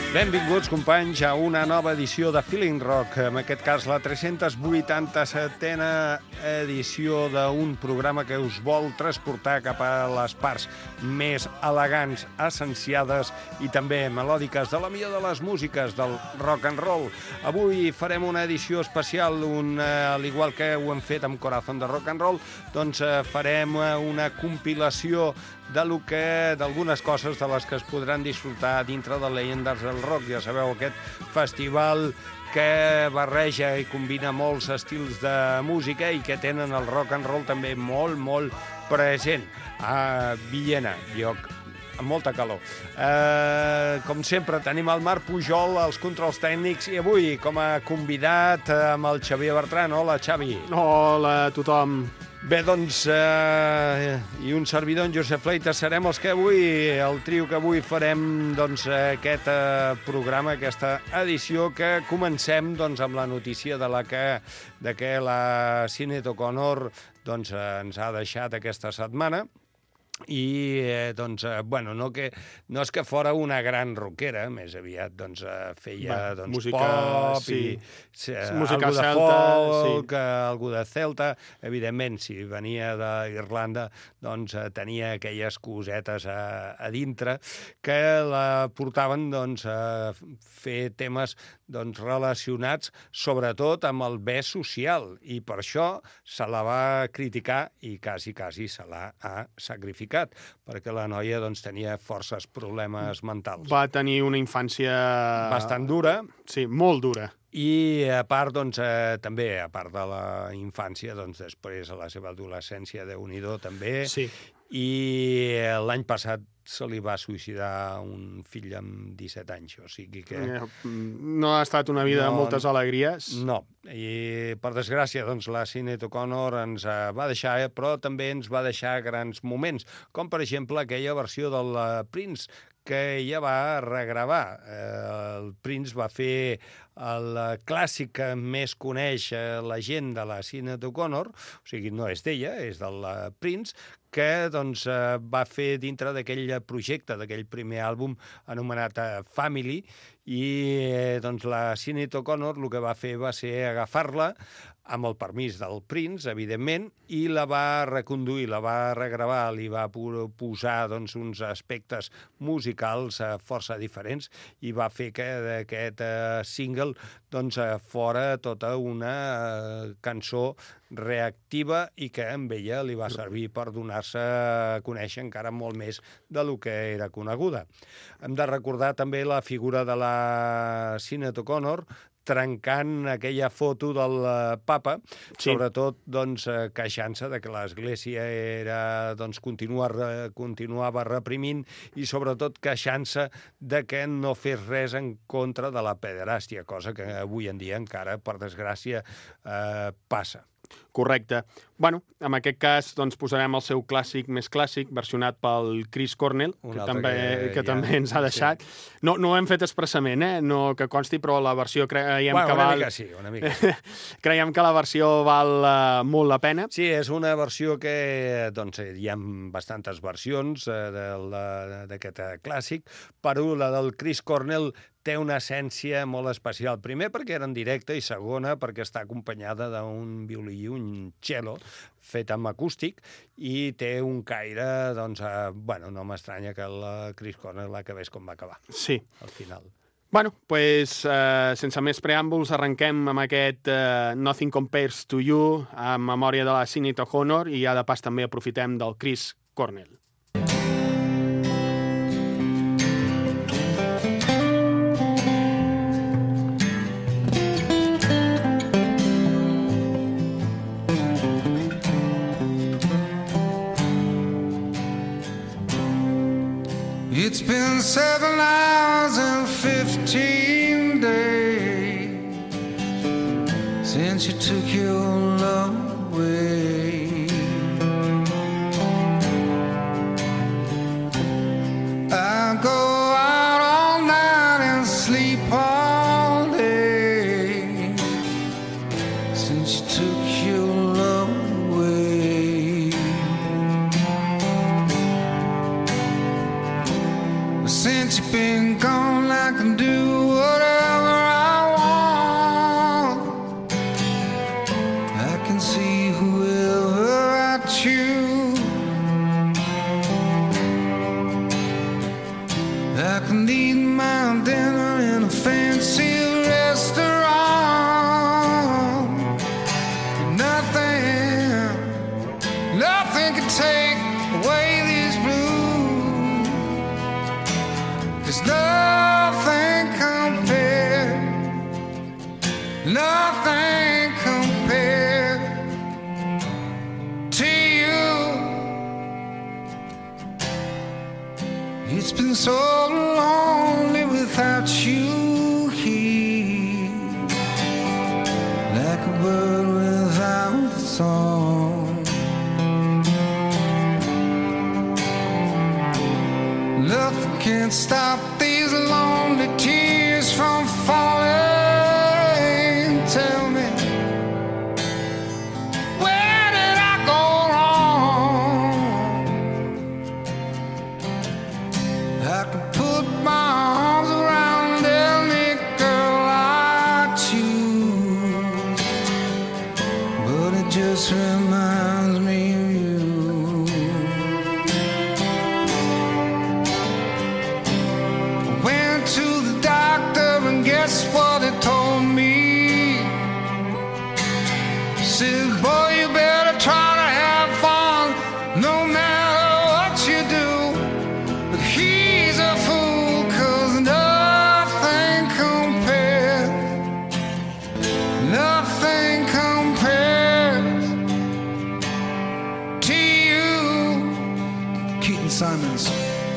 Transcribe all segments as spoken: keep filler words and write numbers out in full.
Benvinguts, companys, a una nova edició de Feeling Rock, en aquest cas la tres-cents vuitanta-setena edició d'un programa que us vol transportar cap a les parts més elegants, essenciades i també melòdiques de la millor de les músiques del rock and roll. Avui farem una edició especial, un, al igual que ho hem fet amb Corazón de Rock and Roll, doncs farem una compilació de lo que d'algunes coses de les que es podran disfrutar dintre de Leyendas del Rock. Ja sabeu, aquest festival que barreja i combina molts estils de música i que tenen el rock and roll també molt, molt present a Villena, lloc amb molta calor. Eh, com sempre, tenim el Marc Pujol, els controls tècnics, i avui, com a convidat, amb el Xavier Bertran. Hola, Xavi. Hola a tothom. Bé, doncs, eh, i un servidor, en Josep Fleitas, serem els que avui, el trio que avui farem, doncs, aquest eh, programa, aquesta edició, que comencem, doncs, amb la notícia de la que, de que la Sinéad O'Connor, doncs, ens ha deixat aquesta setmana. I, eh, doncs, eh, bueno, no, que, no és que fora una gran rockera, més aviat, doncs, eh, feia, Va, doncs, música, pop sí. i eh, música algú de celta, folk, sí. algú de celta. Evidentment, si venia d'Irlanda, doncs, eh, tenia aquelles cosetes a, a dintre que la portaven, doncs, a fer temes, doncs, relacionats sobretot amb el bé social, i per això se la va criticar i quasi, quasi se l'ha sacrificat, perquè la noia, doncs, tenia forces problemes mentals. Va tenir una infància bastant dura. Sí, molt dura. I, a part, doncs, eh, també, a part de la infància, doncs, després a la seva adolescència, Déu-n'hi-do, també. Sí. I l'any passat se li va suïcidar un fill amb disset anys, o sigui que... No ha estat una vida no, de moltes alegries. No, i per desgràcia, doncs, la Sinéad O'Connor ens va deixar, però també ens va deixar grans moments, com per exemple aquella versió del Prince, que ella va regravar. El Prince va fer el clàssic que més coneix la gent de la Sinéad O'Connor, o sigui, no és d'ella, és del Prince, que, doncs, va fer dintre d'aquell projecte, d'aquell primer àlbum anomenat Family, i, doncs, la Sinéad O'Connor el que va fer va ser agafar-la amb el permís del Prince, evidentment, i la va reconduir, la va regravar, li va posar, doncs, uns aspectes musicals força diferents, i va fer que d'aquest single, doncs, fora tota una cançó reactiva i que amb ella li va servir per donar-se a conèixer encara molt més del que era coneguda. Hem de recordar també la figura de la Sinéad O'Connor trencant aquella foto del papa, sí. Sobretot, doncs, queixant-se de que l'Església era, doncs, continuava, continuava reprimint i, sobretot, queixant-se de que no fes res en contra de la pederàstia, cosa que avui en dia encara, per desgràcia, eh, passa. Correcte. Bueno, en aquest cas, doncs, posarem el seu clàssic més clàssic, versionat pel Chris Cornell, que també, que, que ja, també ens ha deixat. Sí. No, no ho hem fet expressament, eh? No que consti, però la versió creiem bueno, que una val... Mica sí, una mica sí. Creiem que la versió val uh, molt la pena. Sí, és una versió que, doncs, hi ha bastantes versions uh, d'aquest uh, clàssic, però la del Chris Cornell té una essència molt especial. Primer, perquè era en directe, i segona, perquè està acompanyada d'un violí i un cello fet amb acústic, i té un caire, doncs, eh, bueno, no m'estranya que el Chris Cornell acabés com va acabar. Sí. Al final. Bueno, doncs, pues, eh, sense més preàmbuls, arrenquem amb aquest eh, Nothing Compares to You, en memòria de la Sinéad O'Connor, i ja de pas també aprofitem del Chris Cornell. It's been seven hours and fifteen days since you took your love away. I go out all night and sleep all day since you took your love away. Since you've been gone, I can do so lonely without you here, like a bird without a song. Nothing can stop these lonely tears from falling. Tell me, where did I go wrong? I could put my arms around any girl I choose, but it just reminds me of you. I went to the doctor and guess what he told me? Said, boy, you better try to have fun no matter what you do. But he's a fool, 'cause nothing compares, nothing compares to you. Keaton Simons.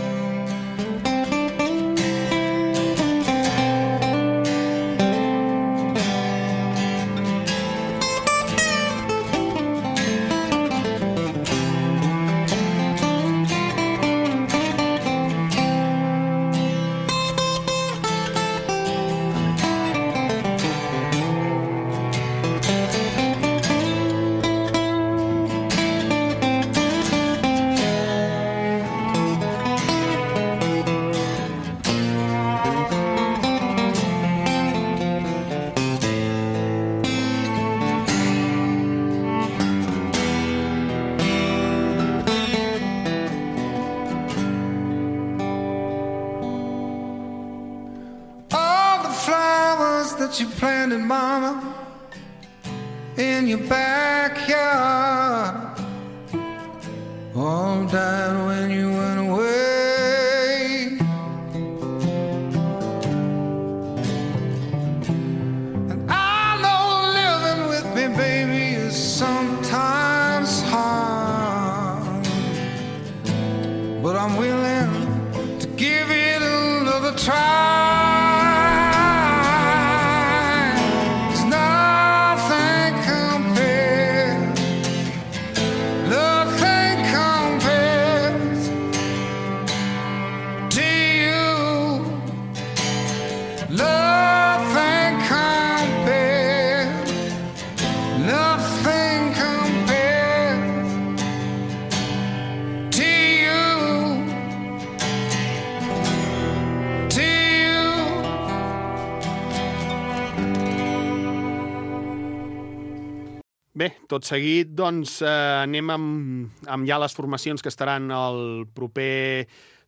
That you planted, mama, in your backyard, all died when you went away. And I know living with me, baby, is sometimes hard, but I'm willing to give it another try. Bé, tot seguit, doncs, eh, anem amb, amb ja les formacions que estaran el proper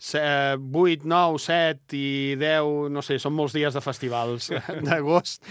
vuit, nou, set i deu, no sé, són molts dies de festivals d'agost.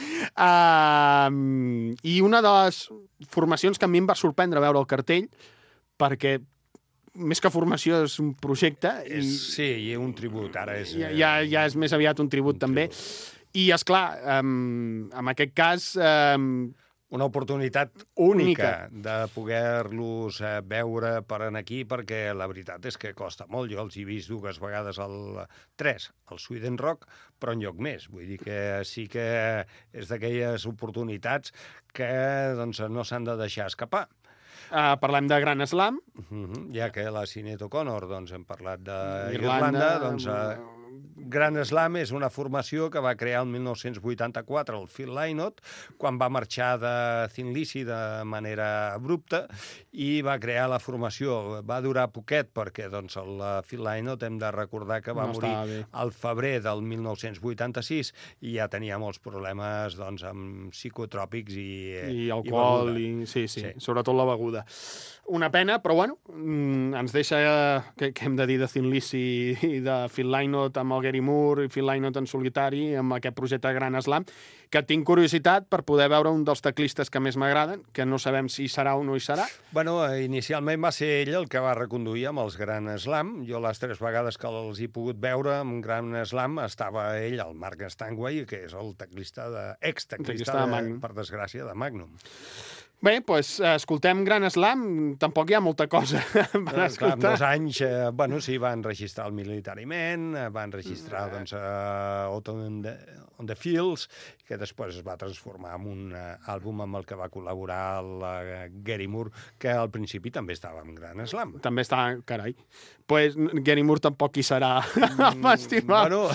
Uh, I una de les formacions que a mi em va sorprendre veure el cartell, perquè més que formació és un projecte. És, i, sí, i un tribut, ara és... Ja, ja, ja és més aviat un tribut, un també. Tribut. I, esclar, um, en aquest cas... Um, una oportunitat única, única. de poder-los eh, veure per en aquí, perquè la veritat és que costa molt. Jo els he vist dues vegades al tres, al Sweden Rock, però enlloc més. Vull dir que sí que és d'aquelles oportunitats que doncs, no s'han de deixar escapar. Uh, parlem de Gran Slam. Uh -huh. Ja que la Sinead O'Connor doncs, hem parlat d'Irlanda, doncs... Uh, Gran Slam és una formació que va crear el mil nou-cents vuitanta-quatre el Phil Lynott, quan va marxar de Thin Lizzy de manera abrupta, i va crear la formació. Va durar poquet, perquè doncs, el Phil Lynott hem de recordar que va no morir al febrer del mil nou-cents vuitanta-sis i ja tenia molts problemes doncs, amb psicotròpics i, i alcohol, i, i, sí, sí, sí, sobretot la beguda. Una pena, però bueno, ens deixa, què hem de dir de Thin Lizzy i de Phil Lynott amb el Gary Moore i Phil Lynott en solitari amb aquest projecte Gran Slam, que tinc curiositat per poder veure un dels teclistes que més m'agraden, que no sabem si serà o no hi serà. Bueno, inicialment va ser ell el que va reconduir amb els Gran Slam. Jo les tres vegades que els he pogut veure amb Gran Slam estava ell, el Mark Stanway, que és el teclista de, ex-teclista, de, de per desgràcia, de Magnum. Bé, doncs escoltem Gran Slam, tampoc hi ha molta cosa per Clar, escoltar. en dos anys, eh, bueno, sí, van registrar el Military-Men, van registrar, doncs, uh, Autumn on the, on the Fields, que després es va transformar en un uh, àlbum amb el que va col·laborar el uh, Gary Moore, que al principi també estava en Gran Slam. També està, carai. Pues Gary Moore tampoc hi serà al festival. Bueno...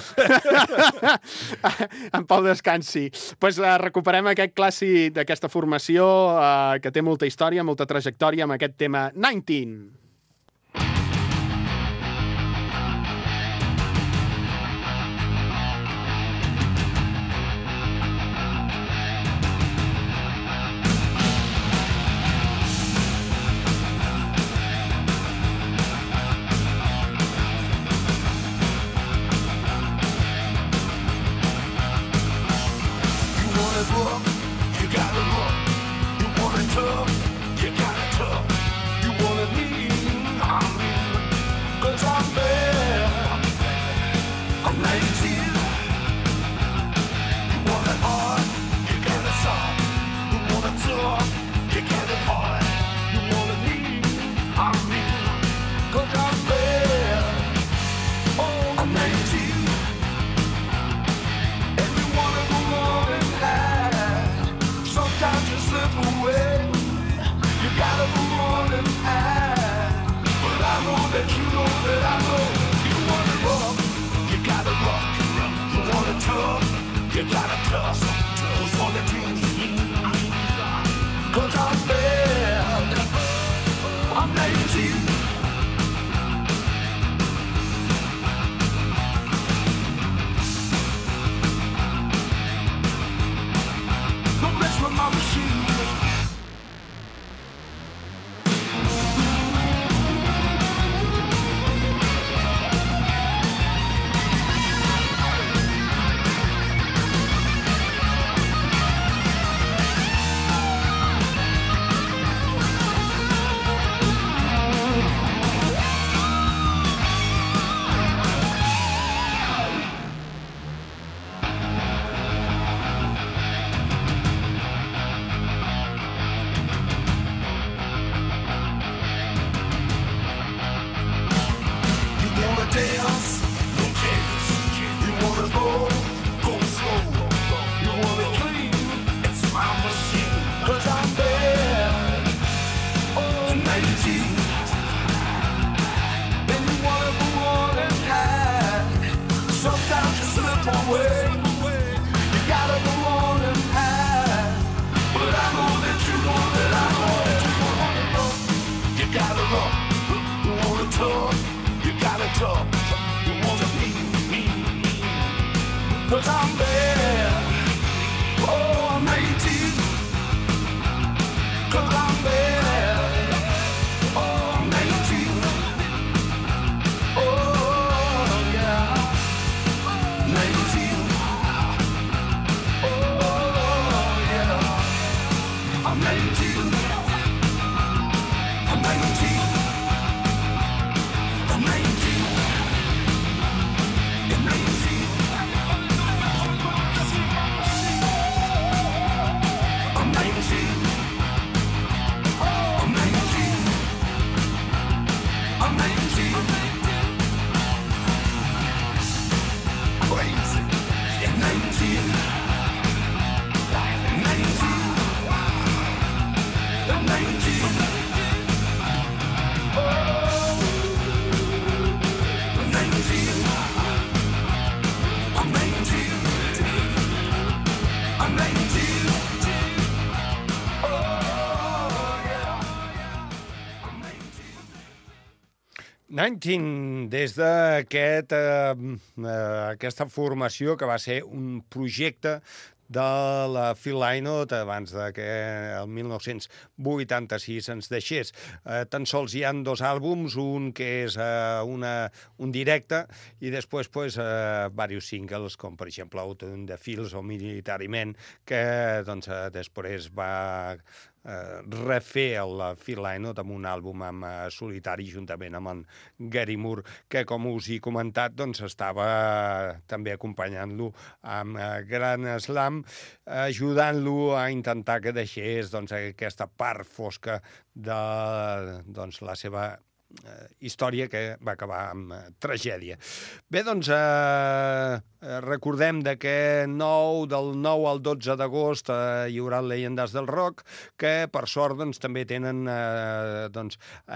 En Pau descansi. Pues uh, recuperem aquest clàssic d'aquesta formació uh, que té molta història, molta trajectòria amb aquest tema dinou. dinou, des d'aquest, eh, aquesta formació que va ser un projecte de la Phil Lynott abans de que el mil nou-cents vuitanta-sis ens deixés. Eh, tan sols hi han dos àlbums, un que és eh, una, un directe i després pues, eh, diversos singles, com per exemple Out in the Fields o Military Men, que doncs, eh, després va eh, refer el Phil Lynott amb un àlbum amb, uh, solitari juntament amb en Gary Moore, que, com us he comentat, doncs, estava també acompanyant-lo amb uh, Grand Slam, ajudant-lo a intentar que deixés doncs, aquesta part fosca de doncs, la seva eh, història, que va acabar amb eh, tragèdia. Bé, doncs, eh, recordem de que nou, del nou al dotze d'agost eh, hi haurà el Llegendes del Rock, que per sort doncs, també tenen eh, doncs,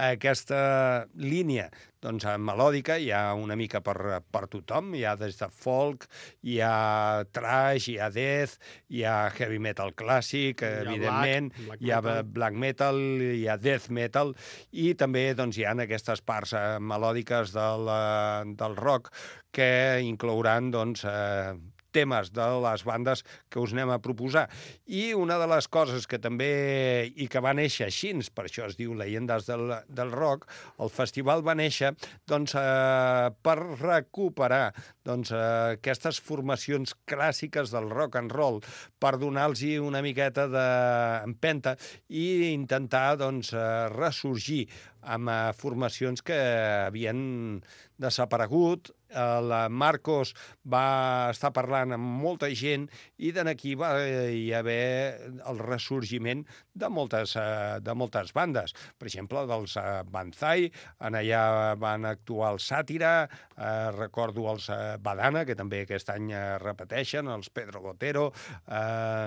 aquesta línia doncs, melòdica. Hi ha una mica per, per tothom, hi ha des de folk, hi ha trash, hi ha death, hi ha heavy metal clàssic, evidentment, black, black hi ha metal. black metal, hi ha death metal, i també doncs, hi ha aquestes parts eh, melòdiques del, eh, del rock que inclouran doncs, eh, temes de les bandes que us anem a proposar. I una de les coses que també, i que va néixer així, per això es diu Llegendes del, del Rock, el festival va néixer doncs, eh, per recuperar doncs, eh, aquestes formacions clàssiques del rock and roll, per donar-los una miqueta d'empenta i intentar doncs, eh, ressorgir amb eh, formacions que havien desaparegut. El Marcos va estar parlant amb molta gent i d'aquí va hi haver el ressorgiment de moltes, de moltes bandes. Per exemple, dels Banzai, en allà van actuar els Sàtira, eh, recordo els Badana, que també aquest any repeteixen, els Pedro Botero, eh,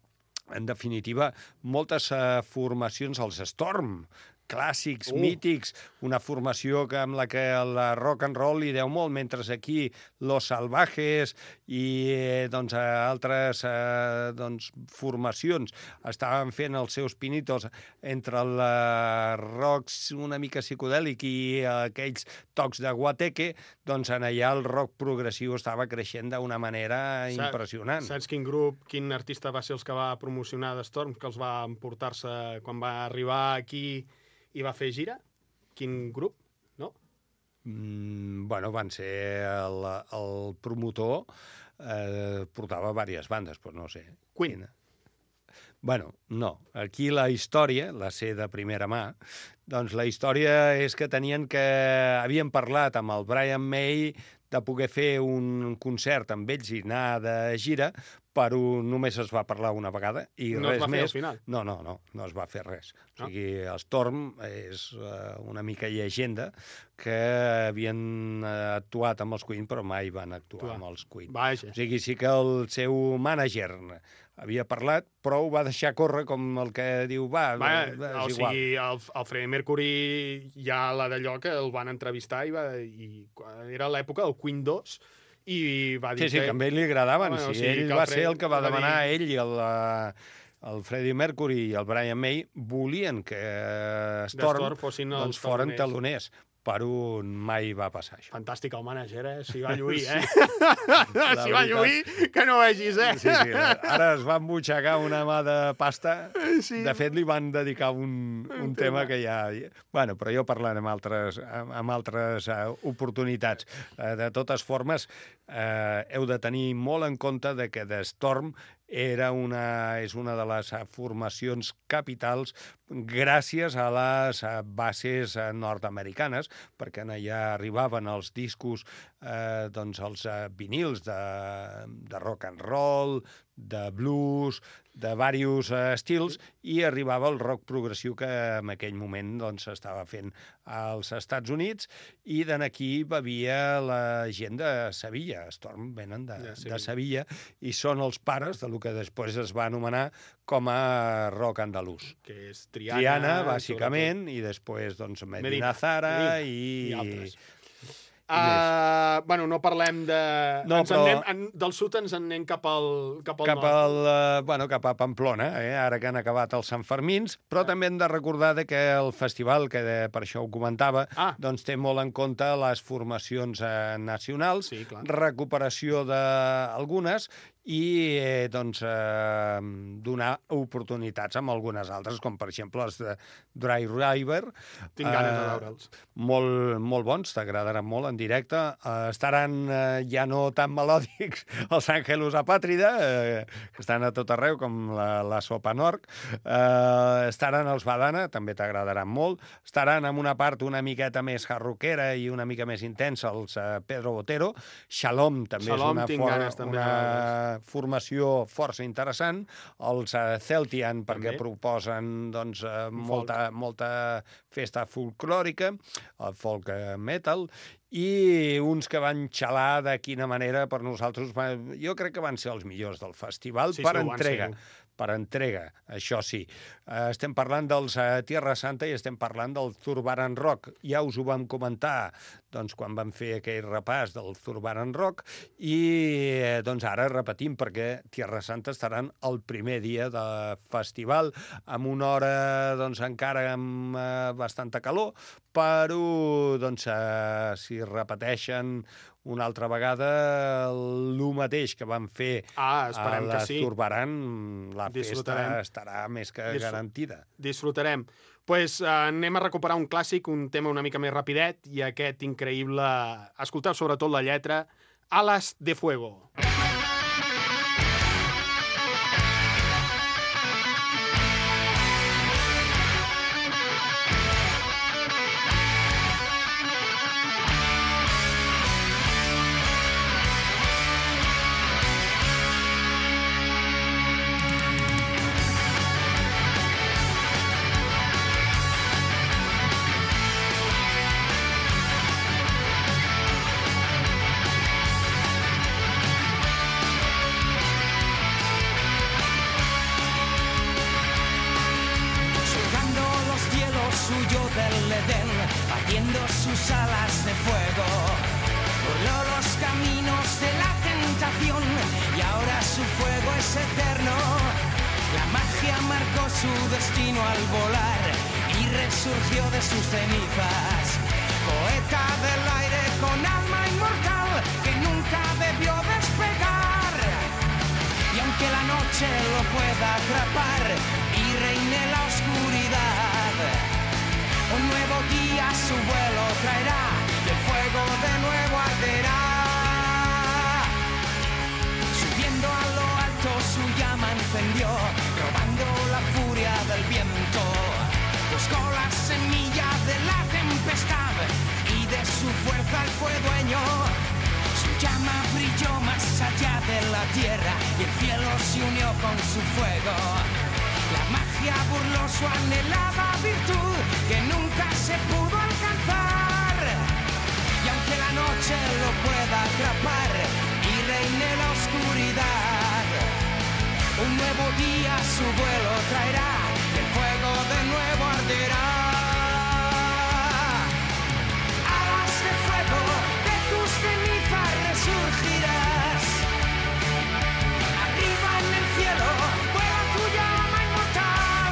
en definitiva, moltes eh, formacions, els Storm, clàssics, uh. mítics, una formació que amb la que el rock and roll li deu molt, mentre aquí Los Salvajes i eh, doncs, altres eh, doncs, formacions estaven fent els seus pinitos entre el eh, rock una mica psicodèlic i eh, aquells tocs de guateque, doncs en allà el rock progressiu estava creixent d'una manera Saps, impressionant. Saps quin grup, quin artista va ser els que va promocionar de Storm, que els va emportar-se quan va arribar aquí i va fer gira? Quin grup? No? Mm, bueno, van ser el, el promotor, eh, portava diverses bandes, però no sé. Queen. Quina. Bueno, no. Aquí la història, la sé de primera mà, doncs la història és que tenien que... Havien parlat amb el Brian May de poder fer un concert amb ells i anar de gira, però només es va parlar una vegada i no res es va més. fer al final? No, no, no, no es va fer res. No? O sigui, el Storm és uh, una mica llegenda que havien uh, actuat amb els Queen, però mai van actuar Clar. amb els Queen. Vaja. O sigui, sí que el seu mànager havia parlat, però ho va deixar córrer com el que diu, va, Va, és o igual. sigui, el, el Freddie Mercury ja la d'allò que el van entrevistar i, va, i era l'època del Queen dos i va dir Sí, sí, que a ell li agradaven. Bueno, Sí, o sigui, ell que va el Fred ser el que va va demanar a dir- ell i el, eh, el Freddie Mercury i el Brian May volien que Storm, Storm fossin els doncs, foren taloners. taloners. Per un mai va passar això. Fantàstic el mànager, eh? S'hi va lluir, eh? La S'hi va veritat. lluir, que no vegis, eh? Sí, sí, ara es va embutxacar una mà de pasta. Sí. De fet, li van dedicar un, un, Un tema tema. que ja... Bueno, però jo parlant amb altres, amb, amb altres uh, oportunitats. Uh, de totes formes, uh, heu de tenir molt en compte de que The Storm era una, és una de les uh, formacions capitals gràcies a les uh, bases uh, nord-americanes, perquè en allà arribaven els discos, eh, doncs els uh, vinils de, de rock and roll, de blues, de diversos uh, estils, i arribava el rock progressiu que en aquell moment doncs, s'estava fent als Estats Units, i d'en aquí bevia la gent de Sevilla. Storm venen de, De de, Sevilla. de Sevilla, i són els pares de lo que després es va anomenar com a rock andalús. Que és Triana, Triana, bàsicament, i després doncs, Medina, Medina, Zara Medina i... i altres. Uh, bueno, no parlem de... No, ens però- en anem, en, del sud ens en anem cap al, cap al cap, nord. al, eh, bueno, cap a Pamplona, eh, ara que han acabat els Sant Fermins, però Ah. també hem de recordar de que el festival, que de, per això ho comentava, Ah. doncs té molt en compte les formacions eh, nacionals, Sí, clar. recuperació d'algunes i eh, doncs, eh, donar oportunitats amb algunes altres, com per exemple els de Dry River. Tinc ganes de eh, veure'ls. Molt, molt bons, t'agradaran molt en directe. Eh, estaran eh, ja no tan melòdics els Àngelus Apàtrida, eh, que estan a tot arreu, com la, la Sopa Nord. Eh, estaran els Badana, també t'agradaran molt. Estaran en una part una miqueta més jarroquera i una mica més intensa, els eh, Pedro Botero. Shalom també Shalom, és una, tinc for ganes, també, una formació força interessant. Els eh, Celtian, perquè També. proposen doncs, eh, molta, molta festa folclòrica, el folk eh, metal, i uns que van xalar de quina manera per nosaltres. Jo crec que van ser els millors del festival, Sí, per sí, ho van entrega. ser. Per entrega, això sí. Eh, estem parlant dels uh, Tierra Santa i estem parlant del Zurbaran Rock. Ja us ho vam comentar doncs, quan vam fer aquell repàs del Zurbaran Rock i eh, doncs ara repetim perquè Tierra Santa estaran el primer dia de festival amb una hora doncs, encara amb eh, bastanta calor, però doncs, eh, si repeteixen una altra vegada el mateix que vam fer Ah, esperem a la que sí. Zurbaran, la Disfrutarem. festa estarà més que Disfr- garantida. Disfrutarem. Pues, eh, anem a recuperar un clàssic, un tema una mica més rapidet, i aquest increïble... Escolteu sobretot la lletra, Alas de Fuego. Surcando los cielos huyó del Edén, batiendo sus alas de fuego. Voló los caminos de la tentación y ahora su fuego es eterno. La magia marcó su destino al volar y resurgió de sus cenizas. Poeta del aire con alma inmortal que nunca debió despegar. Y aunque la noche lo pueda atrapar y reine la oscuridad, un nuevo día su vuelo traerá y el fuego de nuevo arderá. Subiendo a lo alto su llama encendió, robando la furia del viento. Buscó la semilla de la tempestad y de su fuerza él fue dueño. Su llama brilló más allá de la tierra y el cielo se unió con su fuego. La magia burló su anhelada virtud que nunca se pudo alcanzar. Y aunque la noche lo pueda atrapar y reine la oscuridad, un nuevo día su vuelo traerá y el fuego de nuevo arderá. Alas de fuego, de tus cenizas resurgirás. Arriba en el cielo, vuela tu llama inmortal.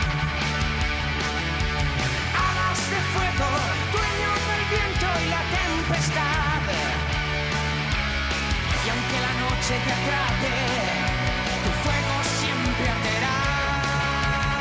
Alas de fuego, dueño del viento y la tempestad. Y aunque la noche te atrape, tu fuego siempre arderá.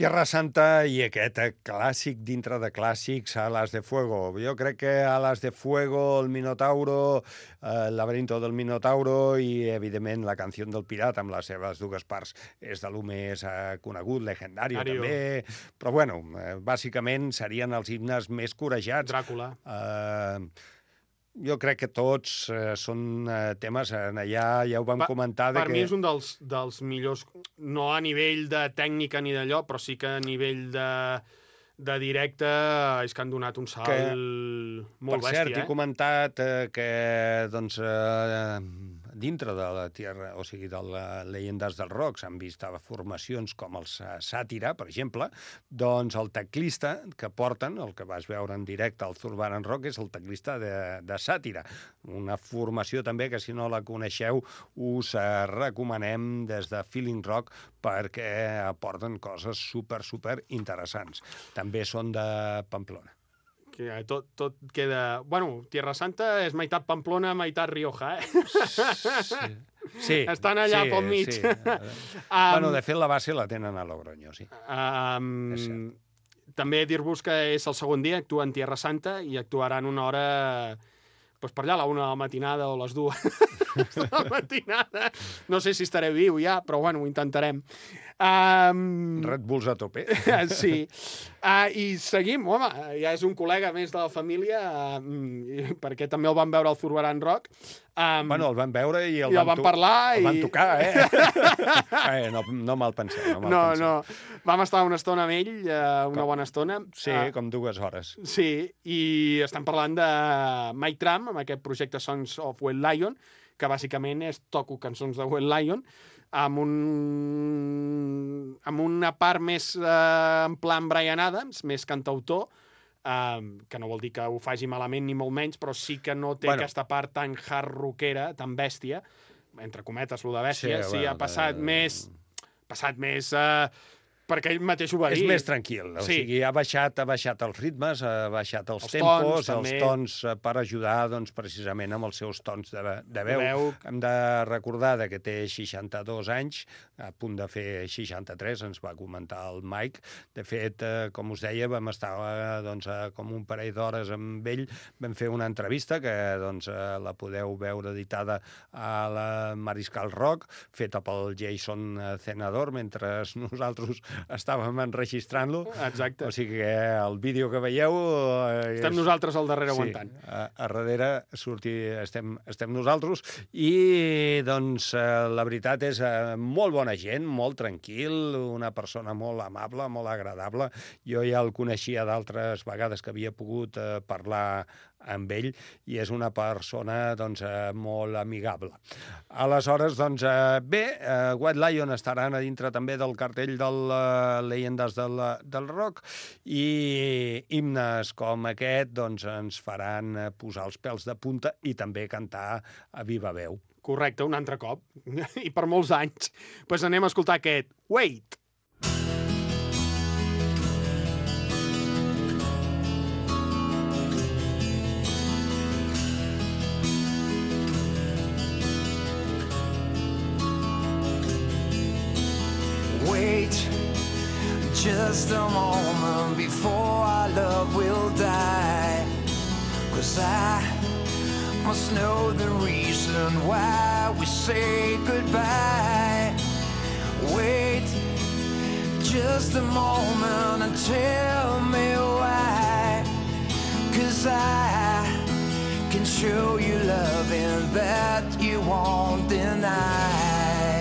Tierra Santa i aquest clàssic dintre de clàssics, Alas de Fuego. Jo crec que Alas de Fuego, el Minotauro, eh, el laberinto del Minotauro i, evidentment, la canció del Pirata amb les seves dues parts és de lo més eh, conegut, legendari també. Però, bueno, eh, bàsicament serien els himnes més corejats. Dràcula. Eh, jo crec que tots eh, són eh, temes, eh, allà ja ho vam pa, comentar. De per que... mi és un dels, dels millors, no a nivell de tècnica ni d'allò, però sí que a nivell de, de directe és que han donat un salt que, molt per bèstia. cert, eh? he comentat eh, que doncs, eh, dintre de la Tierra, o sigui, de les llegendes del rock, s'han vist formacions com els Sàtira, per exemple, doncs el teclista que porten, el que vas veure en directe al Zurbaran Rock, és el teclista de, de Sàtira. Una formació també que, si no la coneixeu, us eh, recomanem des de Feeling Rock perquè aporten coses super, super interessants. També són de Pamplona. Que tot, tot queda... Bueno, Tierra Santa és meitat Pamplona, meitat Rioja, eh? Sí. Sí, estan allà sí, pel mig. Sí. um, bueno, de fet, la base la tenen a Logroño, sí. Um, també dir-vos que és el segon dia, actuen Tierra Santa i actuaran una hora pues, per allà a la una de la matinada o les dues de la matinada. No sé si estaré viu ja, però bueno, ho intentarem. Um, Red Bulls a tope. Sí. Uh, I seguim, home, ja és un col·lega més de la família, uh, perquè també el van veure al Zurbaran Rock. Um, bueno, el van veure i el, i el van parlar. El i... van tocar, eh? eh no, no me'l penseu, no me'l no, penseu. No, vam estar una estona amb ell, uh, una com? bona estona. Sí, uh, com dues hores. Sí, i estan parlant de Mike Tram, amb aquest projecte Songs of Wild Lion, que bàsicament és toco cançons de Wild Lion, amb, un, amb una part més eh, en plan Bryan Adams, més cantautor, eh, que no vol dir que ho faci malament ni molt menys, però sí que no té bueno. aquesta part tan hard rockera, tan bèstia, entre cometes, lo de bèstia, sí, sí bueno, ha passat de... més... passat més... Eh, perquè ell mateix ho va dir. És més tranquil, o sí. sigui, ha baixat, ha baixat els ritmes, ha baixat els, els tempos, tons, també. els tons per ajudar, doncs, precisament amb els seus tons de, de veu. veu. Hem de recordar que té seixanta-dos anys, a punt de fer seixanta-tres, ens va comentar el Mike. De fet, eh, com us deia, vam estar eh, doncs, eh, com un parell d'hores amb ell, vam fer una entrevista que doncs, eh, la podeu veure editada a la Mariscal Rock, feta pel Jason Zenador, mentre nosaltres estàvem enregistrant-lo. Exacte. O sigui que el vídeo que veieu... Eh, estem és... nosaltres al darrere sí, aguantant. A, a darrere sortir, estem, estem nosaltres i, doncs, eh, la veritat és eh, molt bona gent, molt tranquil, una persona molt amable, molt agradable. Jo ja el coneixia d'altres vegades que havia pogut eh, parlar amb ell i és una persona doncs, eh, molt amigable. Aleshores, doncs, eh, bé, eh, White Lion estaran a dintre també del cartell del eh, Leyendes del, del Rock i himnes com aquest doncs, ens faran eh, posar els pèls de punta i també cantar a viva veu. Correcte, un altre cop. I per molts anys. Doncs pues anem a escoltar aquest Wait! Just a moment before our love will die, 'cause I must know the reason why we say goodbye. Wait just a moment and tell me why, 'cause I can show you loving that you won't deny.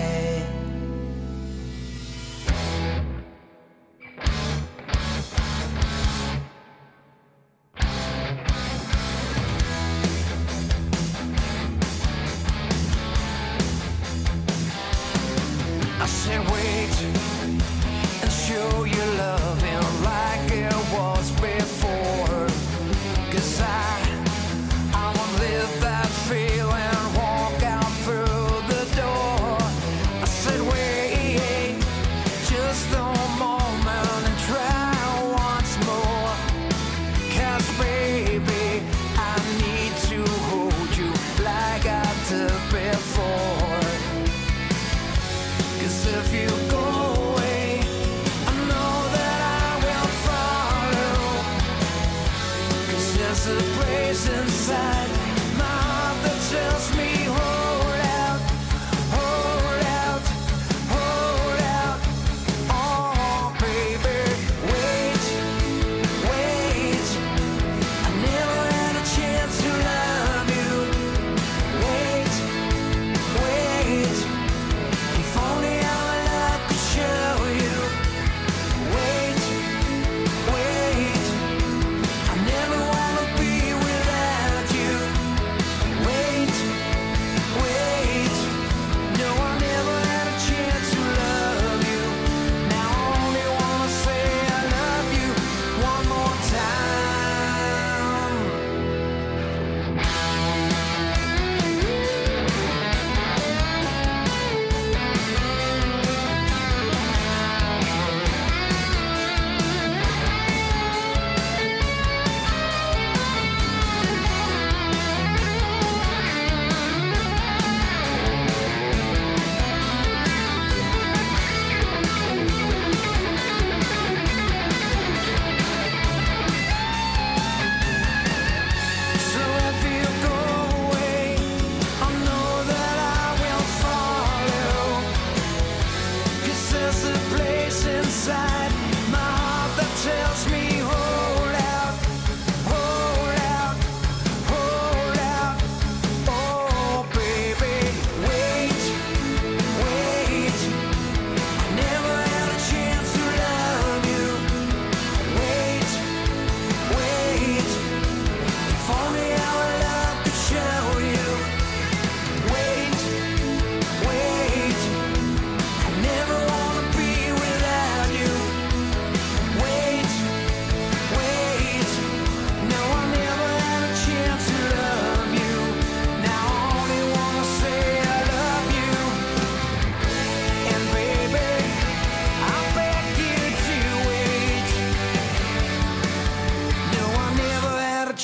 I said wait and show you loving like it was before, 'cause I, I won't live that feeling, walk out through the door. I said wait just a moment and try once more, 'cause baby I need to hold you like I did before. If you go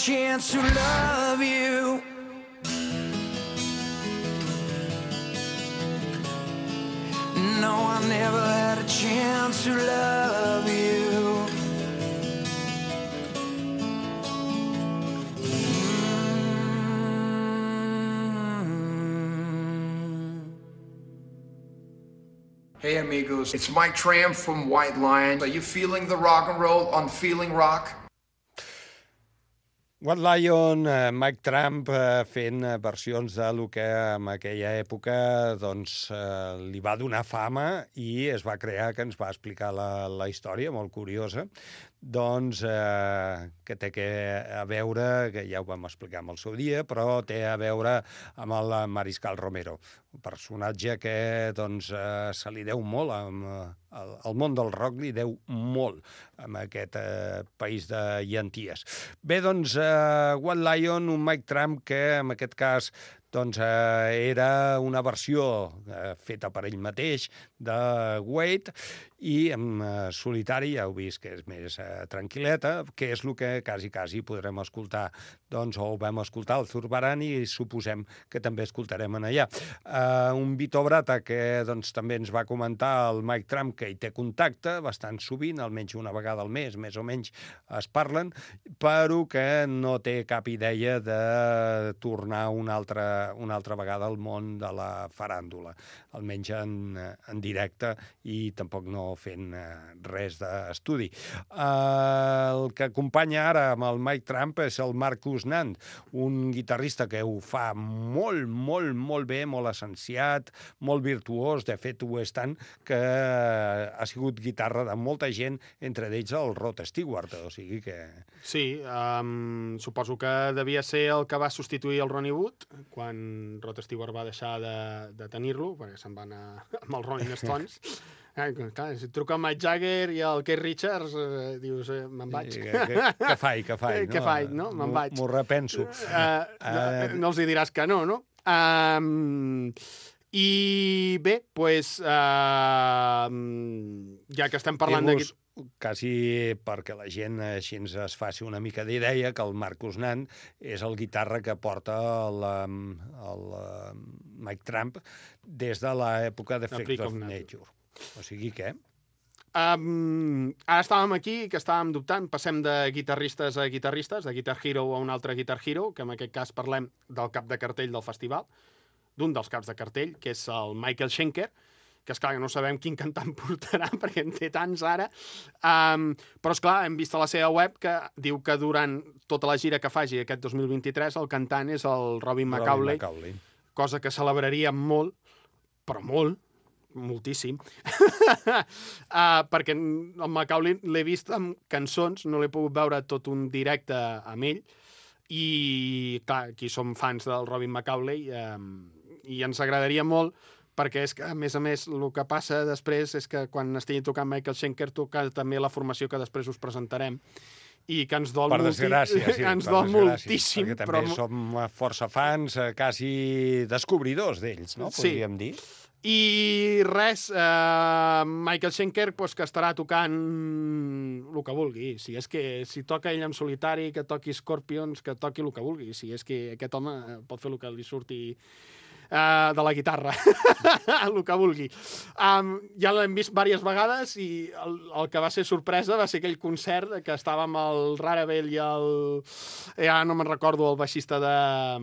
chance to love you. No, I never had a chance to love you. Hey amigos, it's Mike Tram from White Lion. Are you feeling the rock and roll on Feeling Rock? White Lion, eh, Mike Tramp eh, fent eh, versions de lo que en aquella època doncs, eh, li va donar fama i es va crear, que ens va explicar la, la història, molt curiosa, doncs eh, que té que a veure, que ja ho vam explicar en el seu dia, però té a veure amb el Mariscal Romero, un personatge que doncs, eh, se li deu molt, amb, el, el món del rock li deu molt en aquest eh, país de llenties. Bé, doncs, eh, White Lion, un Mike Tramp que en aquest cas doncs, eh, era una versió eh, feta per ell mateix de Wade i en eh, solitari, ja heu vist que és més eh, tranquil·leta, que és el que quasi, quasi podrem escoltar, doncs, o vam escoltar al Zurbarán i suposem que també escoltarem en allà. Eh, un Vito Bratta que doncs, també ens va comentar el Mike Tramp que hi té contacte bastant sovint, almenys una vegada al mes, més o menys es parlen, però que no té cap idea de tornar una altra una altra vegada al món de la faràndula, almenys en, en directe i tampoc no fent eh, res d'estudi. Eh, el que acompanya ara amb el Mike Tramp és el Marcus Nand, un guitarrista que ho fa molt, molt, molt bé, molt essenciat, molt virtuós, de fet ho és tant que ha sigut guitarra de molta gent, entre ells el Rod Stewart, o sigui que... Sí, um, suposo que devia ser el que va substituir el Ronnie Wood quan Rod Stewart va deixar de, de tenir-lo, perquè se'n va anar amb els Rolling Stones. Eh, clar, si truca el Mick Jagger i el Keith Richards, eh, dius, eh, me'n vaig. Que, que, que faig, que faig, no? Què faig, no? Me'n vaig. M'ho repenso. Uh, no, uh, no els hi diràs que no, no? Um, I bé, doncs, pues, uh, ja que estem parlant d'aquí... Quasi perquè la gent així ens es faci una mica d'idea que el Marcus Nand és el guitarra que porta el, el, el Mike Tramp des de l'època de Freaks of Nature. O sigui, què? Um, ara estàvem aquí, que estàvem dubtant, passem de guitarristes a guitarristes, de Guitar Hero a un altre Guitar Hero, que en aquest cas parlem del cap de cartell del festival, d'un dels caps de cartell, que és el Michael Schenker, que esclar, no sabem quin cantant portarà, perquè en té tants ara, um, però esclar, hem vist a la seva web que diu que durant tota la gira que faci aquest dos mil vint-i-tres el cantant és el Robin McAuley, McAuley. Cosa que celebraria molt, però molt, moltíssim, uh, perquè el McAuley l'he vist amb cançons, no l'he pogut veure tot un directe amb ell, i clar, aquí som fans del Robin McAuley, um, i ens agradaria molt, perquè és que, a més a més, el que passa després és que quan estigui tocant Michael Schenker toca també la formació que després us presentarem i que ens dol, per desgràcia, sí, ens per dol moltíssim. Perquè també però... som força fans, quasi descobridors d'ells, no? Podríem sí. dir. I res, eh, Michael Schenker pues, que estarà tocant el que vulgui. Si és que si toca ell en solitari, que toqui Scorpions, que toqui el que vulgui. Si és que aquest home pot fer el que li surti Uh, de la guitarra, el que vulgui. Um, ja l'hem vist diverses vegades i el, el que va ser sorpresa va ser aquell concert que estava amb el Rarebell i el... ja no me'n recordo, el baixista de,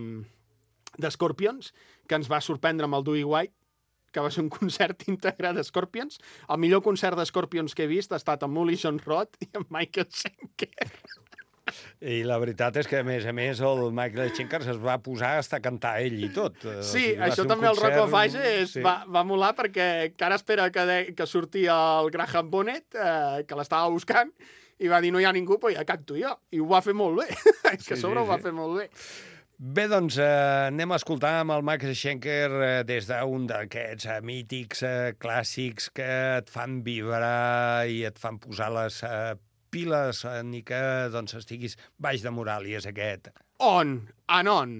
de Scorpions, que ens va sorprendre amb el Dewey White, que va ser un concert íntegre de Scorpions. El millor concert de Scorpions que he vist ha estat amb Uli John Roth i amb Michael Schenker. I la veritat és que, a més a més, el Michael Schenker es va posar a cantar ell i tot. Sí, o sigui, això també concert... el Rock of Ages sí. va, va molar perquè encara espera que, de, que sortia el Graham Bonnet, eh, que l'estava buscant, i va dir no hi ha ningú, però ja canto jo. I ho va fer molt bé, que sí, a sobre sí, ho va sí. fer molt bé. Bé, doncs, eh, anem a escoltar amb el Michael Schenker eh, des d'un d'aquests eh, mítics eh, clàssics que et fan vibrar i et fan posar les eh, piles eh, ni que doncs, estiguis baix de moral, i és aquest. On and on.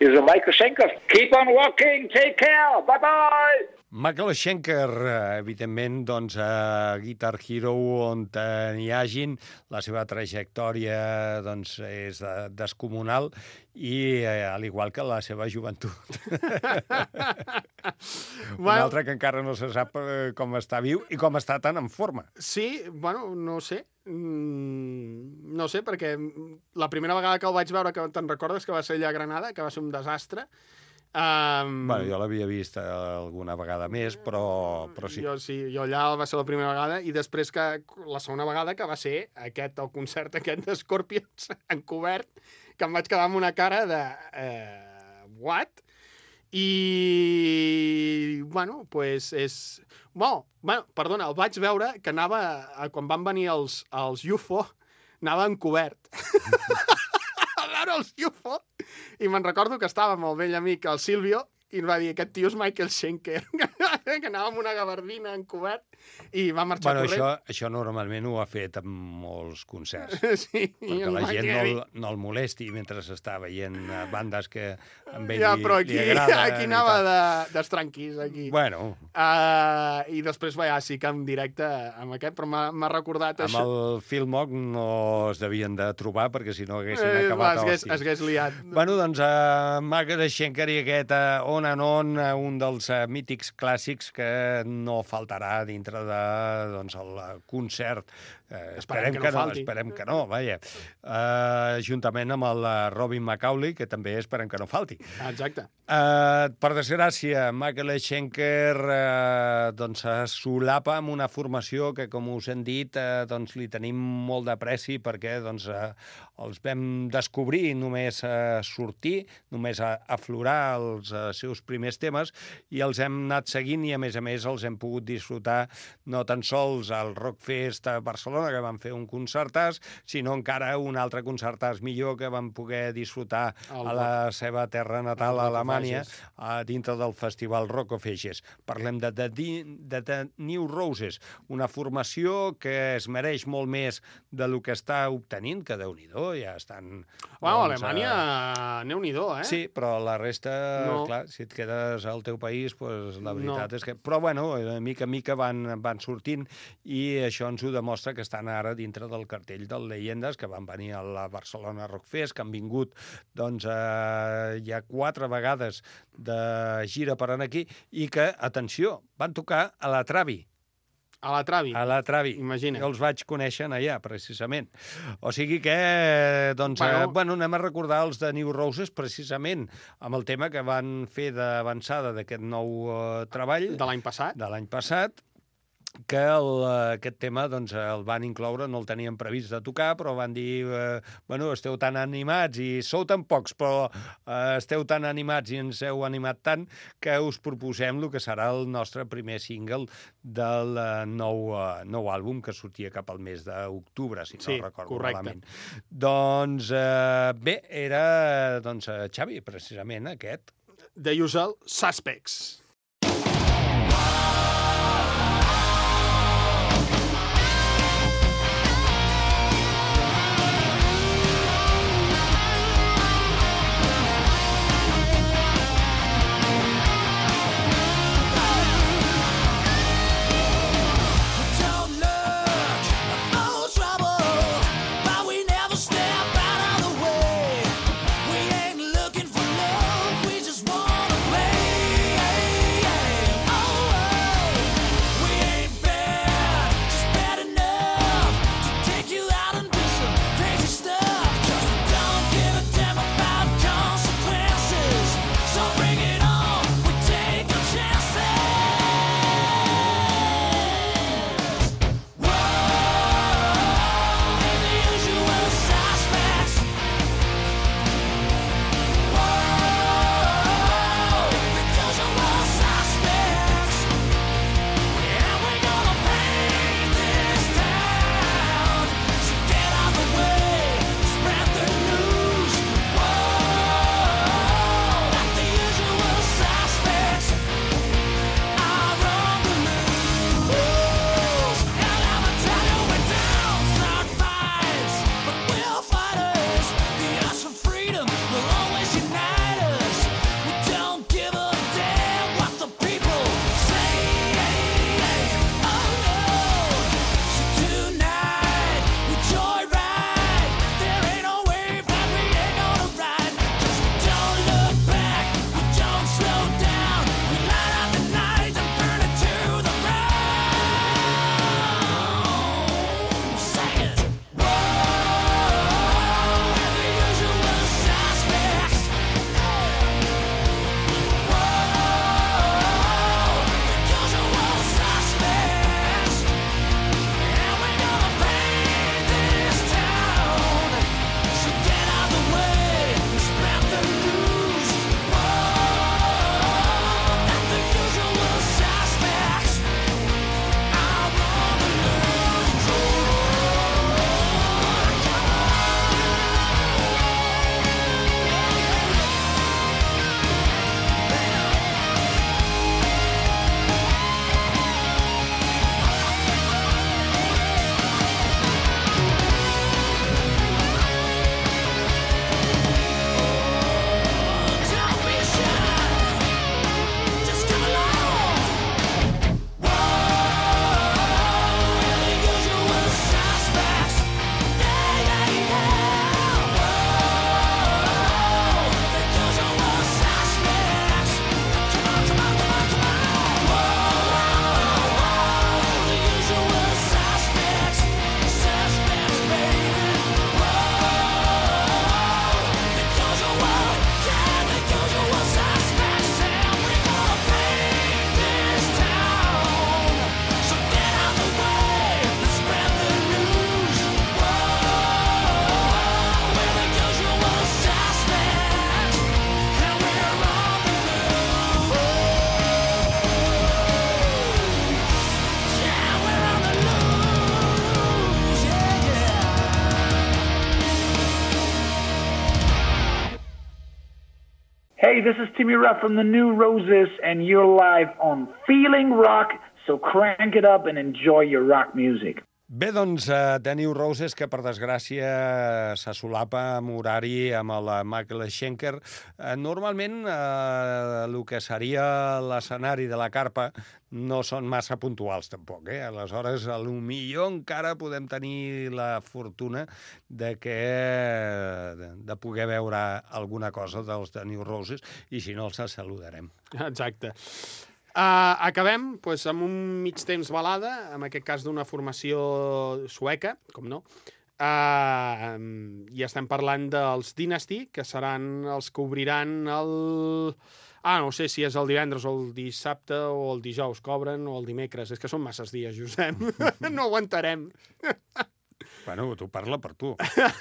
This is Michael Schenker. Keep on walking. Take care. Bye-bye. Michael Schenker, evidentment, doncs, a Guitar Hero, on n'hi hagin, la seva trajectòria doncs, és descomunal i eh, al igual que la seva joventut. Un Bueno, altre que encara no se sap eh, com està viu i com està tan en forma. sí, bueno, no sé. Mm, no sé, perquè la primera vegada que el vaig veure, que te'n recordes, que va ser allà a Granada, que va ser un desastre. Um, Bueno, jo l'havia vist alguna vegada més, però, però sí. Jo sí, jo allà va ser la primera vegada i després que la segona vegada que va ser aquest, el concert aquest de Scorpions encobert, que em vaig quedar amb una cara de... Eh, what? I... Bueno, pues és... Bueno, bueno, perdona, el vaig veure que anava... A, quan van venir els, els U F O, anava encobert. A veure els U F O. I me'n recordo que estava amb el vell amic, el Silvio, i em va dir, aquest tio és Michael Schenker, que anava amb una gabardina encobert i va marxar Bueno, corrent. això, això normalment ho ha fet en molts concerts. Sí, Perquè em la va gent dir- no, el- no el molesti mentre està veient eh, bandes que a ell Ja, li, però aquí, li agraden. aquí i anava tal. de, d'estranquis, aquí. Bueno, Uh, I després, va, ja sí que en directe amb aquest, però m'ha m'ha recordat amb això. el Phil Mock no es devien de trobar perquè si no haguessin Eh, va, acabat es a hagués, hòsties. es hagués liat. Bueno, doncs, uh, Michael Schenker i aquest uh, On and On, uh, un dels uh, mítics clàssics que no faltarà dintre de, doncs, el uh, concert. Uh, Esperem que no falti. Esperem que no, vaja. Uh, juntament amb el uh, Robin McAuley, que també esperem que no falti. Exacte. Uh, per desgràcia, Michael Schenker uh, doncs, es solapa amb una formació que, com us hem dit, uh, doncs, li tenim molt d'apreci perquè doncs, uh, els vam descobrir només uh, sortir, només a, aflorar els uh, seus primers temes i els hem anat seguint i, a més a més, els hem pogut disfrutar no tan sols al Rockfest a Barcelona, que van fer un concertàs, sinó encara un altre concertàs millor que van poder disfrutar El a la seva terra natal, el a Rock of Alemanya, Ages. a dintre del festival Rock of Ages. Parlem de The, de The New Roses, una formació que es mereix molt més del que està obtenint, que Déu-n'hi-do, ja estan... Bueno, doncs, Alemanya, eh, Déu-n'hi-do, eh? Sí, però la resta, No. clar, si et quedes al teu país, pues, la veritat No. és que... Però, bueno, de mica en mica van, van sortint i això ens ho demostra que estan ara dintre del cartell del Leyendes, que van venir a la Barcelona Rock Fest, que han vingut, doncs, eh, ja quatre vegades de gira per aquí i que, atenció, van tocar a la Travi. A la Travi. A la Travi. Imagina't. Jo els vaig conèixer allà, precisament. O sigui que, doncs, Bueno. bueno, eh, bueno anem a recordar els de New Roses, precisament, amb el tema que van fer d'avançada d'aquest nou eh, treball De l'any passat. de l'any passat, que el, aquest tema doncs, el van incloure, no el tenien previst de tocar, però van dir, eh, bueno, esteu tan animats i sou tan pocs, però eh, esteu tan animats i ens heu animat tant que us proposem el que serà el nostre primer single del eh, nou, eh, nou àlbum que sortia cap al mes d'octubre, si Sí, no recordo correcte. malament. Doncs eh, bé, era doncs, eh, Xavi, precisament aquest. The Usual Suspects. Don't look for trouble, but we never step out of the way. We ain't looking for love, we just wanna play. this is Timmy Ruff from the New Roses, and you're live on Feeling Rock, so crank it up and enjoy your rock music. Bé, doncs, uh, The New Roses, que per desgràcia se solapa amb horari amb el Michael Schenker. Uh, normalment, uh, el que seria l'escenari de la carpa no són massa puntuals, tampoc. Eh? Aleshores, a lo millor encara podem tenir la fortuna de, que, de, de poder veure alguna cosa dels The New Roses, i si no, els saludarem. Exacte. Uh, acabem pues, amb un mig temps balada, en aquest cas d'una formació sueca, com no, uh, i estem parlant dels Dynasty, que seran els que obriran el... Ah, no sé si és el divendres o el dissabte o el dijous que obren o el dimecres. És que són masses dies, Josep. No aguantarem. Bueno, tu parla per tu.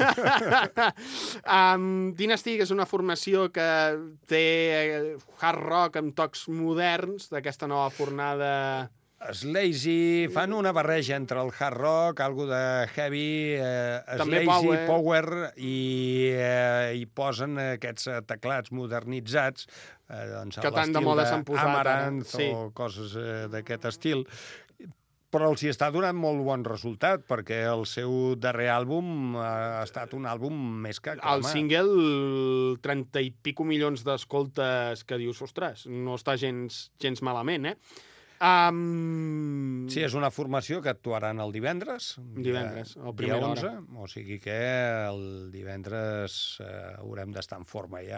um, Dynasty és una formació que té hard rock amb tocs moderns d'aquesta nova fornada... Slazy, fan una barreja entre el hard rock, algo de heavy, eh, També Slazy, power, power i, eh, i posen aquests teclats modernitzats, eh, doncs, que tant de moda s'han posat. Amaranth sí. o coses eh, d'aquest estil. Però els hi està donant molt bon resultat, perquè el seu darrer àlbum ha estat un àlbum més que aclamat. El single, trenta i pico milions d'escoltes, que dius, ostres, no està gens, gens malament, eh? Um... Sí, és una formació que actuaran el divendres. Divendres, a dia primera onze, hora. o sigui que el divendres eh, haurem d'estar en forma ja.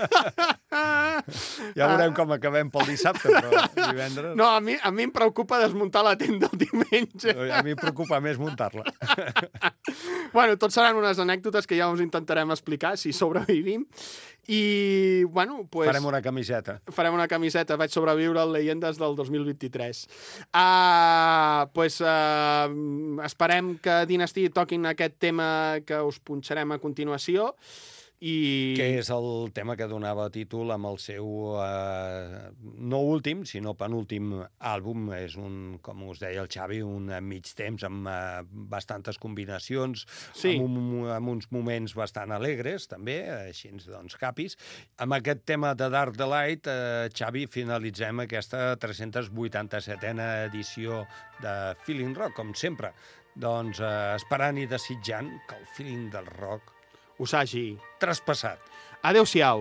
Ja veurem com acabem pel dissabte, però divendres... No, a mi, a mi em preocupa desmuntar la tenda el diumenge. A mi em preocupa més muntar-la. Bueno, tot seran unes anècdotes que ja us intentarem explicar, si sobrevivim. I, bueno, pues... Farem una camiseta. Farem una camiseta. Vaig sobreviure a Leyendes del dos mil vint-i-tres. Uh, pues, uh, esperem que Dynasty toquin aquest tema que us punxarem a continuació. I... Que és el tema que donava títol amb el seu, eh, no últim, sinó penúltim àlbum. És un, com us deia el Xavi, un mig temps amb eh, bastantes combinacions, sí. amb, un, amb uns moments bastant alegres, també, així doncs capis. Amb aquest tema de Dark Delight, eh, Xavi, finalitzem aquesta tres-cents vuitanta-setena edició de Feeling Rock, com sempre. Doncs eh, esperant i desitjant que el feeling del rock us hagi traspassat. Adéu-siau.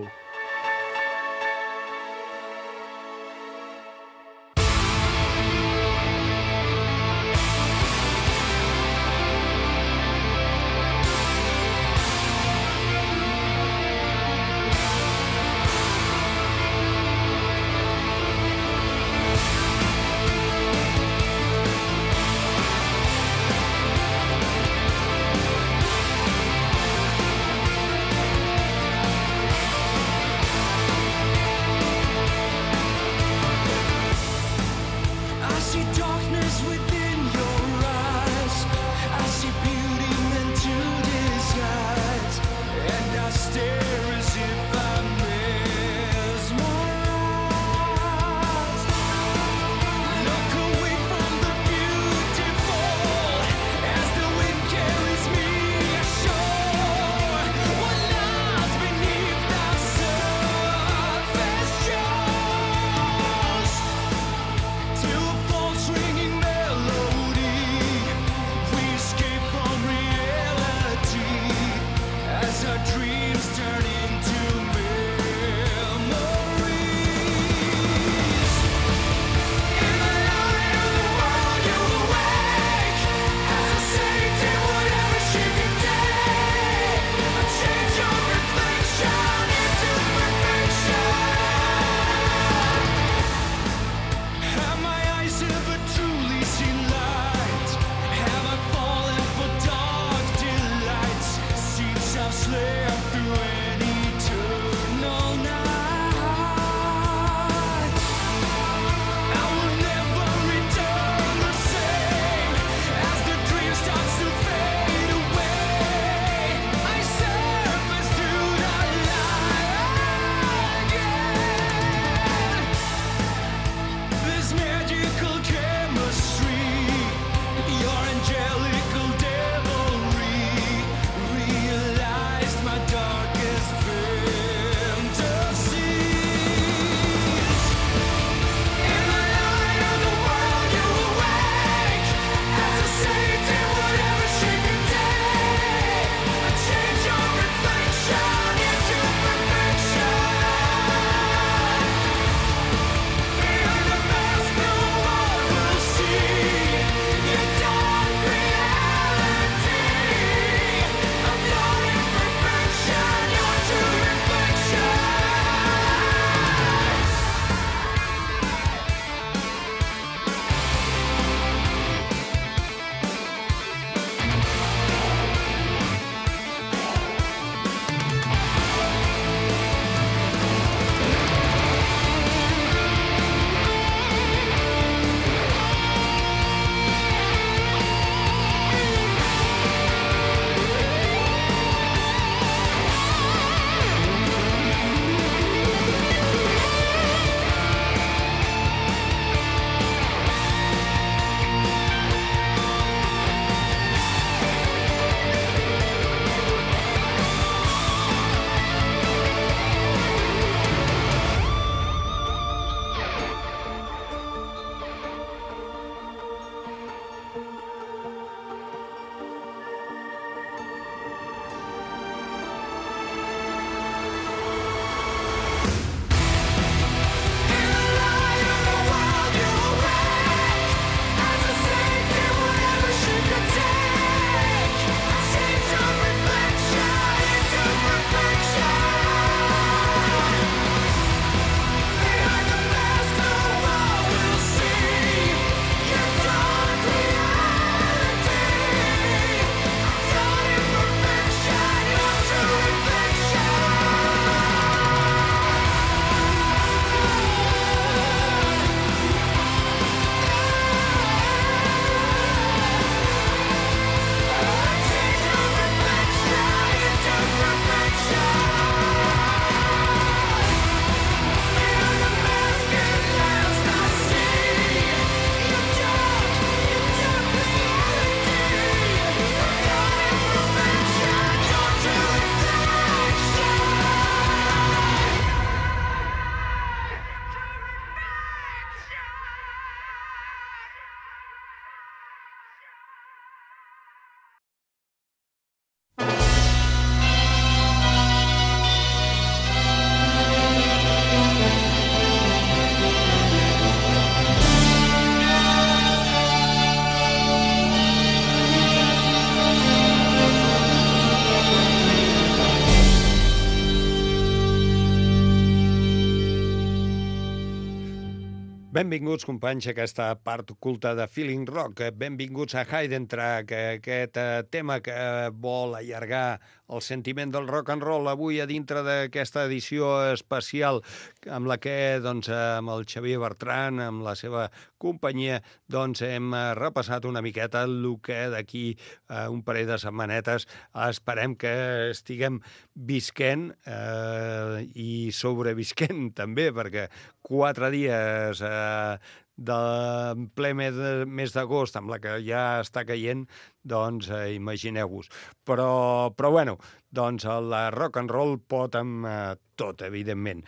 Benvinguts, companys, a aquesta part oculta de Feeling Rock. Benvinguts a Hidden Track, aquest tema que vol allargar el sentiment del rock and roll avui a dintre d'aquesta edició especial amb la que, doncs, amb el Xavier Bertran, amb la seva companyia, doncs, hem repassat una miqueta el que d'aquí eh, un parell de setmanetes esperem que estiguem visquent eh, i sobrevisquent també, perquè quatre dies eh, de ple mes d'agost, amb la que ja està caient, doncs eh, imagineu-vos. Però, però bueno, doncs el rock and roll pot amb eh, tot, evidentment.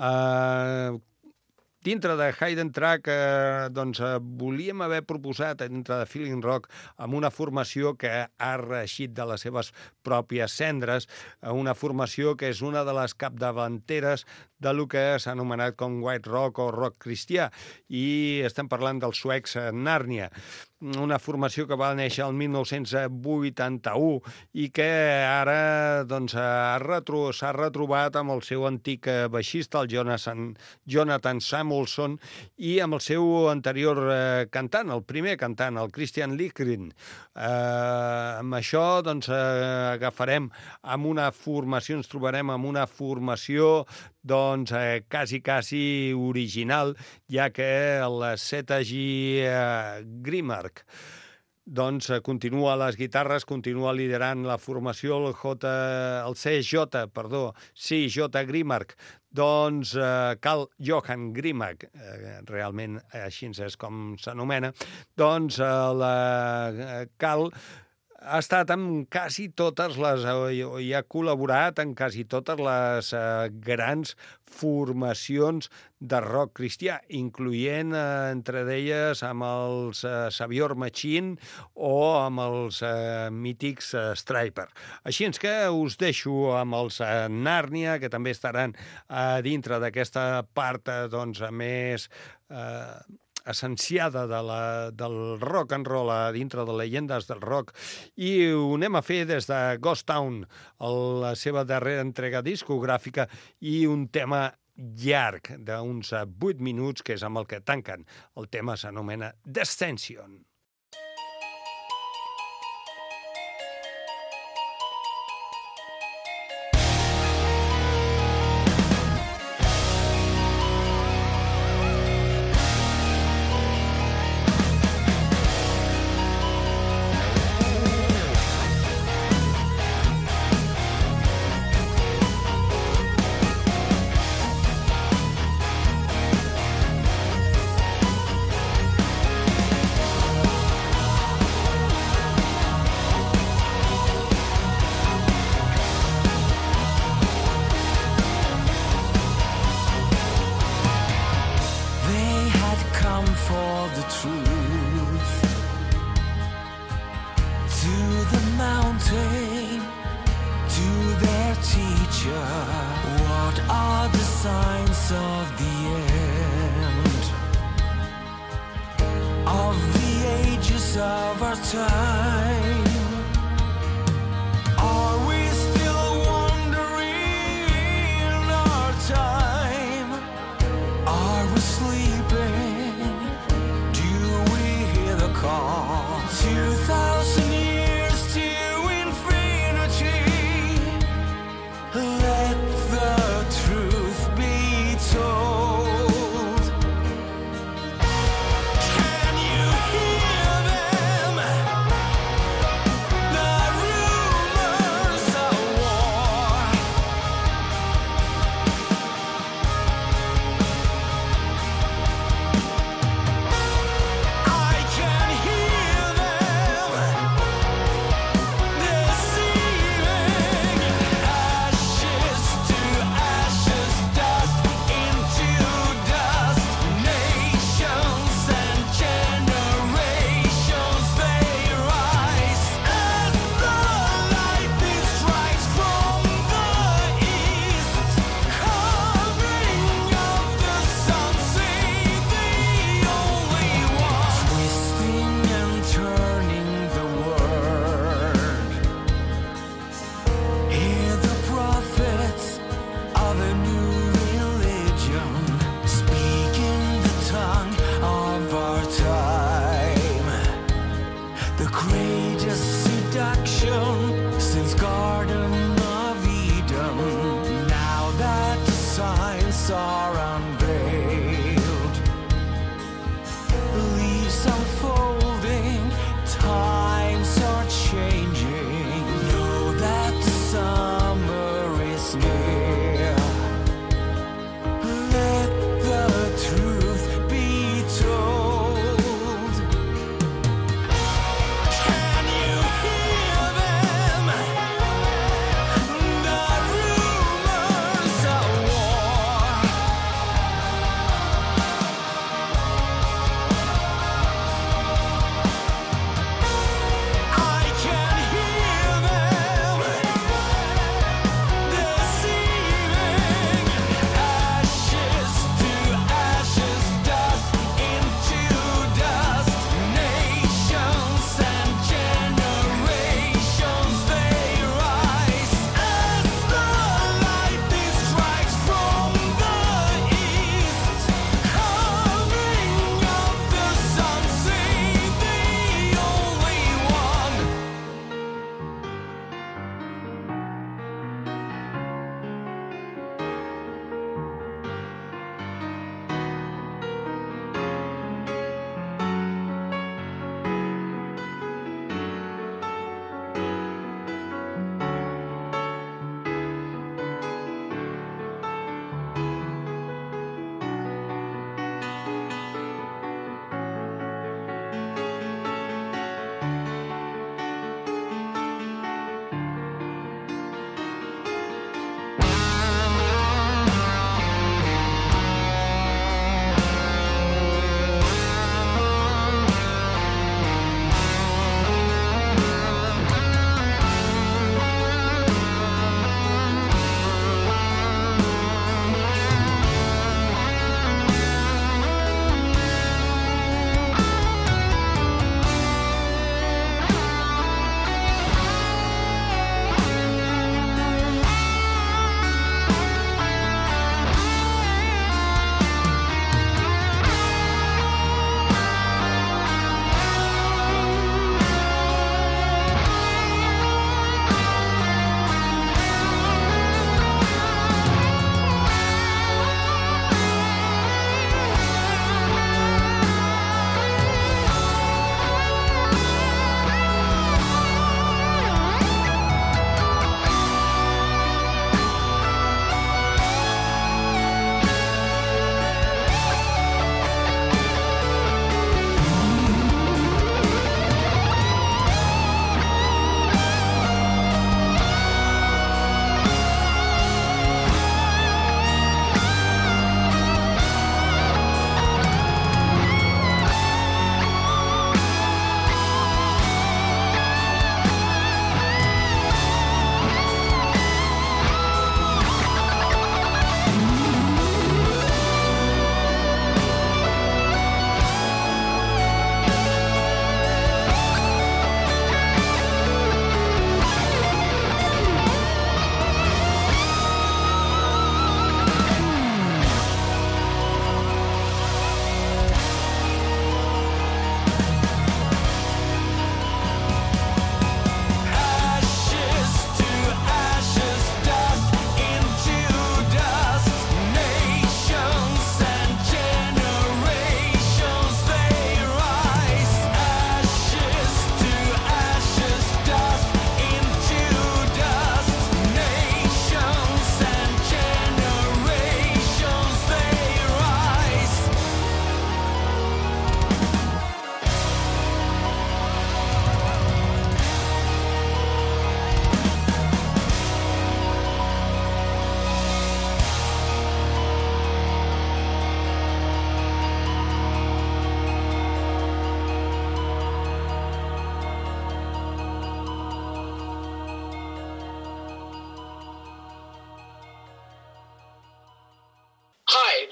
Eh, dintre de Hidden Track, eh, doncs, eh, volíem haver proposat dintre de Feeling Rock amb una formació que ha reeixit de les seves pròpies cendres, una formació que és una de les capdavanteres de lo que s'ha anomenat com white rock o rock cristià, i estem parlant dels suecs Narnia, una formació que va néixer el mil nou-cents vuitanta-u i que ara doncs, s'ha retro, retrobat amb el seu antic baixista, el Jonathan, Jonathan Samuelson, i amb el seu anterior eh, cantant, el primer cantant, el Christian Lickgren. Eh, amb això doncs, eh, agafarem amb una formació, ens trobarem amb una formació doncs eh, quasi, quasi original, ja que el Z G eh, Grimark doncs eh, continua a les guitarres, continua liderant la formació, el, J, el C J, perdó, C J Grimark, doncs eh, Carl Johan Grimark, eh, realment així és com s'anomena, doncs eh, la, eh, Carl ha estat en quasi totes les, i ha col·laborat en quasi totes les eh, grans formacions de rock cristià, incloent eh, entre d'elles amb els eh, Savior Machine o amb els eh, mítics eh, Stryper. Així és que us deixo amb els eh, Narnia, que també estaran eh, dintre d'aquesta part eh, doncs, més eh, essenciada de la, del rock and roll a dintre de llegendes del rock, i ho anem a fer des de Ghost Town, la seva darrera entrega discogràfica, i un tema llarg d'uns vuit minuts, que és amb el que tanquen. El tema s'anomena Descension.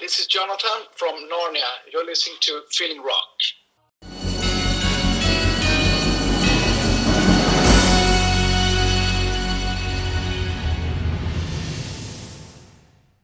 this is Jonathan from Narnia. You're listening to Feeling Rock.